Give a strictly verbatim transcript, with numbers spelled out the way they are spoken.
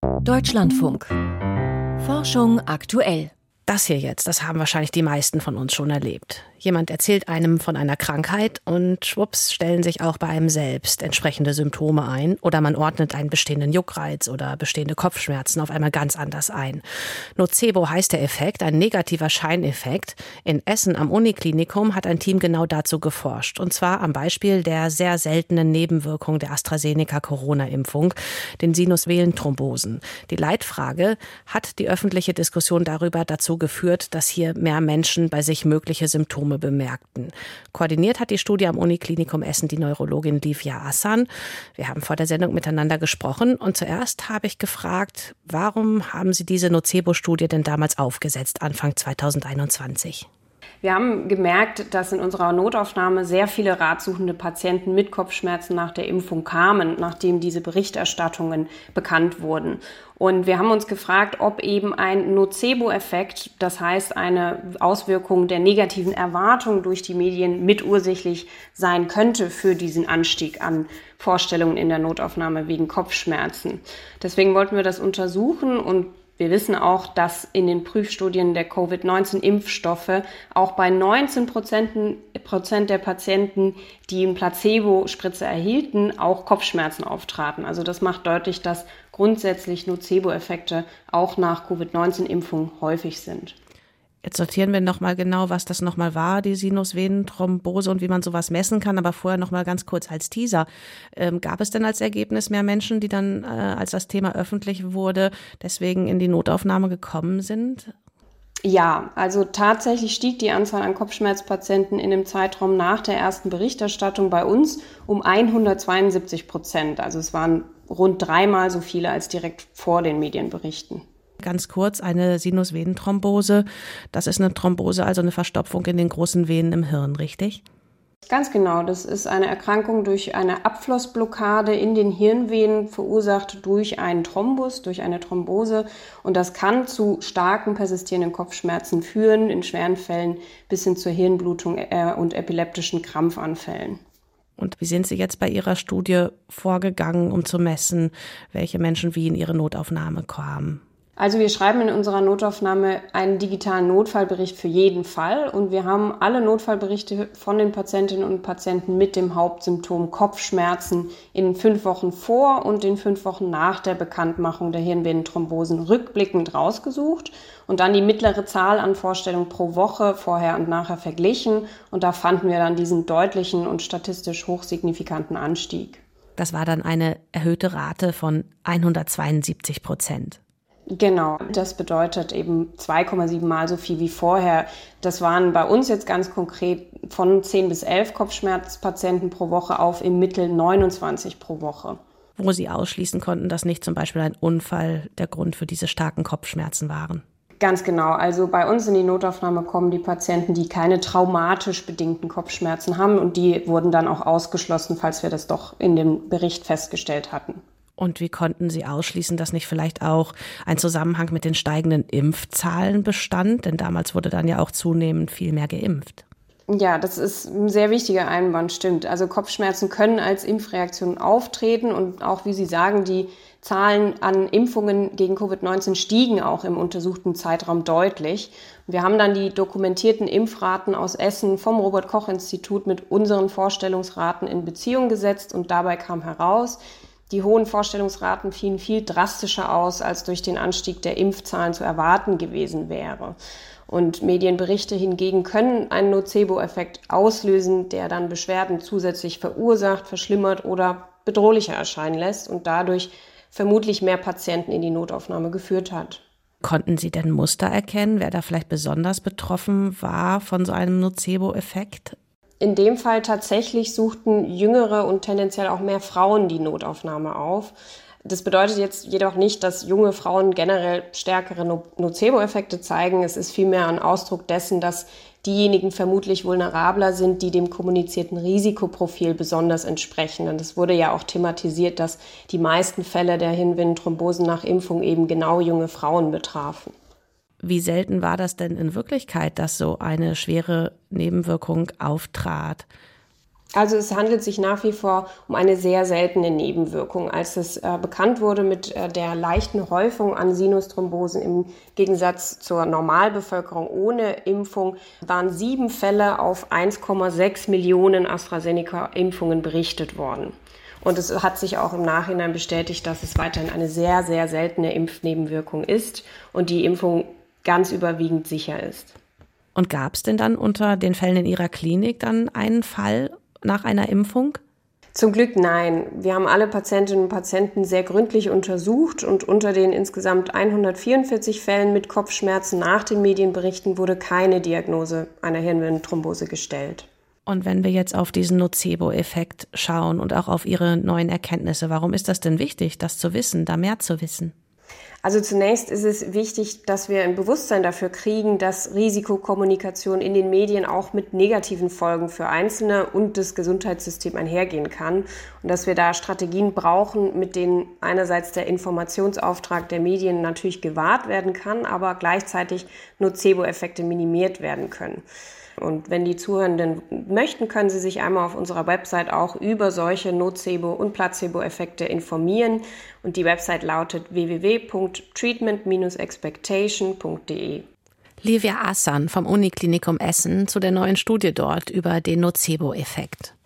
Deutschlandfunk. Forschung aktuell. Das hier jetzt, das haben wahrscheinlich die meisten von uns schon erlebt. Jemand erzählt einem von einer Krankheit und schwupps stellen sich auch bei einem selbst entsprechende Symptome ein oder man ordnet einen bestehenden Juckreiz oder bestehende Kopfschmerzen auf einmal ganz anders ein. Nocebo heißt der Effekt, ein negativer Scheineffekt. In Essen am Uniklinikum hat ein Team genau dazu geforscht und zwar am Beispiel der sehr seltenen Nebenwirkung der AstraZeneca-Corona-Impfung, den Sinusvenenthrombosen. Die Leitfrage: Hat die öffentliche Diskussion darüber dazu geführt, dass hier mehr Menschen bei sich mögliche Symptome bemerkten? Koordiniert hat die Studie am Uniklinikum Essen die Neurologin Livia Assan. Wir haben vor der Sendung miteinander gesprochen und zuerst habe ich gefragt, warum haben Sie diese Nocebo-Studie denn damals aufgesetzt, Anfang zweitausendeinundzwanzig? Wir haben gemerkt, dass in unserer Notaufnahme sehr viele ratsuchende Patienten mit Kopfschmerzen nach der Impfung kamen, nachdem diese Berichterstattungen bekannt wurden. Und wir haben uns gefragt, ob eben ein Nocebo-Effekt, das heißt eine Auswirkung der negativen Erwartung durch die Medien, mitursächlich sein könnte für diesen Anstieg an Vorstellungen in der Notaufnahme wegen Kopfschmerzen. Deswegen wollten wir das untersuchen und wir wissen auch, dass in den Prüfstudien der Covid neunzehn Impfstoffe auch bei neunzehn Prozent der Patienten, die eine Placebo-Spritze erhielten, auch Kopfschmerzen auftraten. Also das macht deutlich, dass grundsätzlich Nocebo-Effekte auch nach Covid neunzehn Impfung häufig sind. Jetzt sortieren wir nochmal genau, was das nochmal war, die Sinusvenenthrombose und wie man sowas messen kann. Aber vorher nochmal ganz kurz als Teaser. Ähm, gab es denn als Ergebnis mehr Menschen, die dann, äh, als das Thema öffentlich wurde, deswegen in die Notaufnahme gekommen sind? Ja, also tatsächlich stieg die Anzahl an Kopfschmerzpatienten in dem Zeitraum nach der ersten Berichterstattung bei uns um hundertzweiundsiebzig Prozent. Also es waren rund dreimal so viele als direkt vor den Medienberichten. Ganz kurz, eine Sinusvenenthrombose, das ist eine Thrombose, also eine Verstopfung in den großen Venen im Hirn, richtig? Ganz genau, das ist eine Erkrankung durch eine Abflussblockade in den Hirnvenen, verursacht durch einen Thrombus, durch eine Thrombose. Und das kann zu starken persistierenden Kopfschmerzen führen, in schweren Fällen bis hin zur Hirnblutung und epileptischen Krampfanfällen. Und wie sind Sie jetzt bei Ihrer Studie vorgegangen, um zu messen, welche Menschen wie in Ihre Notaufnahme kamen? Also wir schreiben in unserer Notaufnahme einen digitalen Notfallbericht für jeden Fall und wir haben alle Notfallberichte von den Patientinnen und Patienten mit dem Hauptsymptom Kopfschmerzen in fünf Wochen vor und in fünf Wochen nach der Bekanntmachung der Hirnvenenthrombosen rückblickend rausgesucht und dann die mittlere Zahl an Vorstellungen pro Woche vorher und nachher verglichen und da fanden wir dann diesen deutlichen und statistisch hochsignifikanten Anstieg. Das war dann eine erhöhte Rate von hundertzweiundsiebzig Prozent. Genau, das bedeutet eben zwei Komma sieben Mal so viel wie vorher. Das waren bei uns jetzt ganz konkret von zehn bis elf Kopfschmerzpatienten pro Woche auf im Mittel neunundzwanzig pro Woche. Wo Sie ausschließen konnten, dass nicht zum Beispiel ein Unfall der Grund für diese starken Kopfschmerzen waren. Ganz genau. Also bei uns in die Notaufnahme kommen die Patienten, die keine traumatisch bedingten Kopfschmerzen haben und die wurden dann auch ausgeschlossen, falls wir das doch in dem Bericht festgestellt hatten. Und wie konnten Sie ausschließen, dass nicht vielleicht auch ein Zusammenhang mit den steigenden Impfzahlen bestand? Denn damals wurde dann ja auch zunehmend viel mehr geimpft. Ja, das ist ein sehr wichtiger Einwand, stimmt. Also Kopfschmerzen können als Impfreaktion auftreten und auch, wie Sie sagen, die Zahlen an Impfungen gegen Covid neunzehn stiegen auch im untersuchten Zeitraum deutlich. Wir haben dann die dokumentierten Impfraten aus Essen vom Robert-Koch-Institut mit unseren Vorstellungsraten in Beziehung gesetzt und dabei kam heraus, die hohen Vorstellungsraten fielen viel drastischer aus, als durch den Anstieg der Impfzahlen zu erwarten gewesen wäre. Und Medienberichte hingegen können einen Nocebo-Effekt auslösen, der dann Beschwerden zusätzlich verursacht, verschlimmert oder bedrohlicher erscheinen lässt und dadurch vermutlich mehr Patienten in die Notaufnahme geführt hat. Konnten Sie denn Muster erkennen, wer da vielleicht besonders betroffen war von so einem Nocebo-Effekt? In dem Fall tatsächlich suchten jüngere und tendenziell auch mehr Frauen die Notaufnahme auf. Das bedeutet jetzt jedoch nicht, dass junge Frauen generell stärkere Nocebo-Effekte zeigen. Es ist vielmehr ein Ausdruck dessen, dass diejenigen vermutlich vulnerabler sind, die dem kommunizierten Risikoprofil besonders entsprechen. Und es wurde ja auch thematisiert, dass die meisten Fälle der Hirnvenenthrombosen nach Impfung eben genau junge Frauen betrafen. Wie selten war das denn in Wirklichkeit, dass so eine schwere Nebenwirkung auftrat? Also es handelt sich nach wie vor um eine sehr seltene Nebenwirkung. Als es äh, bekannt wurde mit äh, der leichten Häufung an Sinusthrombosen im Gegensatz zur Normalbevölkerung ohne Impfung, waren sieben Fälle auf eins Komma sechs Millionen AstraZeneca-Impfungen berichtet worden. Und es hat sich auch im Nachhinein bestätigt, dass es weiterhin eine sehr, sehr seltene Impfnebenwirkung ist und die Impfung ganz überwiegend sicher ist. Und gab es denn dann unter den Fällen in Ihrer Klinik dann einen Fall nach einer Impfung? Zum Glück nein. Wir haben alle Patientinnen und Patienten sehr gründlich untersucht und unter den insgesamt hundertvierundvierzig Fällen mit Kopfschmerzen nach den Medienberichten wurde keine Diagnose einer Hirnvenenthrombose gestellt. Und wenn wir jetzt auf diesen Nocebo-Effekt schauen und auch auf Ihre neuen Erkenntnisse, warum ist das denn wichtig, das zu wissen, da mehr zu wissen? Also zunächst ist es wichtig, dass wir ein Bewusstsein dafür kriegen, dass Risikokommunikation in den Medien auch mit negativen Folgen für Einzelne und das Gesundheitssystem einhergehen kann und dass wir da Strategien brauchen, mit denen einerseits der Informationsauftrag der Medien natürlich gewahrt werden kann, aber gleichzeitig Nocebo-Effekte minimiert werden können. Und wenn die Zuhörenden möchten, können sie sich einmal auf unserer Website auch über solche Nocebo- und Placebo-Effekte informieren. Und die Website lautet w w w punkt treatment dash expectation punkt d e. Livia Assan vom Uniklinikum Essen zu der neuen Studie dort über den Nocebo-Effekt.